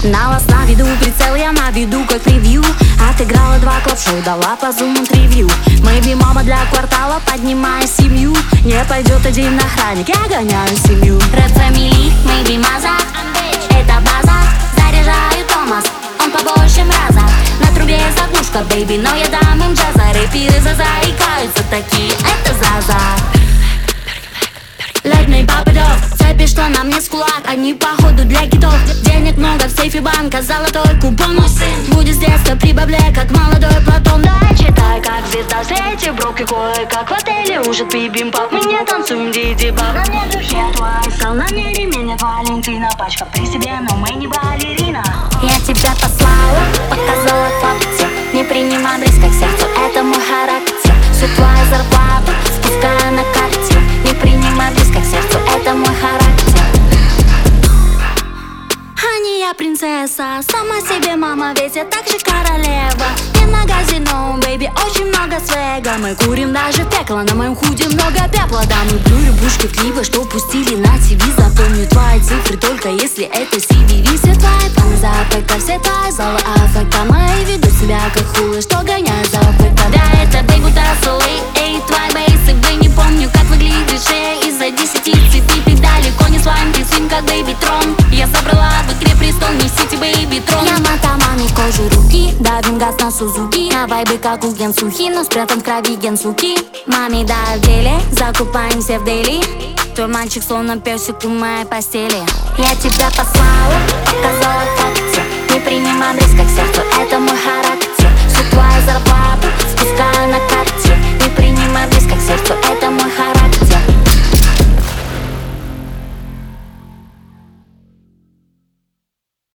На вас на виду, прицел я наведу как превью. Отыграла 2 клаб-шоу, дала по зуму ревью. Мэйби мама для квартала, поднимаю семью. Не пойдет один охранник, я гоняю семью. Red Family, Мэйби Маза, это база. Заряжаю Томас, он побольше мраза. На трубе заглушка, бэйби, но я дам им джаза. Рэперы заикаются такие, это Заза. Летний пападок, цепи, что на мне с кулак. Они походу для китов. Денег много в сейфе банка, золотой купон. Будет с детства прибавляй, как молодой Платон. Да, читай, как звезда в свете, бровки кое-как в отеле. Ужин бибимпап, мы не танцуем диди-бап. На мне духе твой, стал на мне ремень от Валентина. Пачка при себе, но мы не балерина. Я тебя послала, показала факты. Не принимай близко к сердцу, это мой характер. Всю твою зарплату спускаю на карте. Не принимай близко к сердцу, это мой характер. А не я принцесса, сама себе мама, ведь я так же королева. Не на казино, бэйби, очень много свега. Мы курим даже пекло, на моем худе много пепла. Да, мы плюю бушки в клипы, что пустили на ТВ. Запомню твои цифры, только если это CVV. Все твои планы за АФК, все твои залы АФК. Мои ведут себя как хулы, что гоняют за АФК. Да, это бейбу тассулы, эй, твои бейсы, вы не помню, как выглядит шея. Из-за 10 цветы ты далеко не слайм, ты свин как бэйби трон. Я собрала в игре престол, несите бэйби трон. Я мотомами кожу руки, давим газ на Сузуки. На вайбы как у Генсухи, но спрятан в крови Генсуки. Маме, да, в деле, закупаемся в Дели. Твой мальчик словно песик у моей постели. Я тебя послала, показала факты. Не принимай близко к сердцу, это мой характер. Всю твою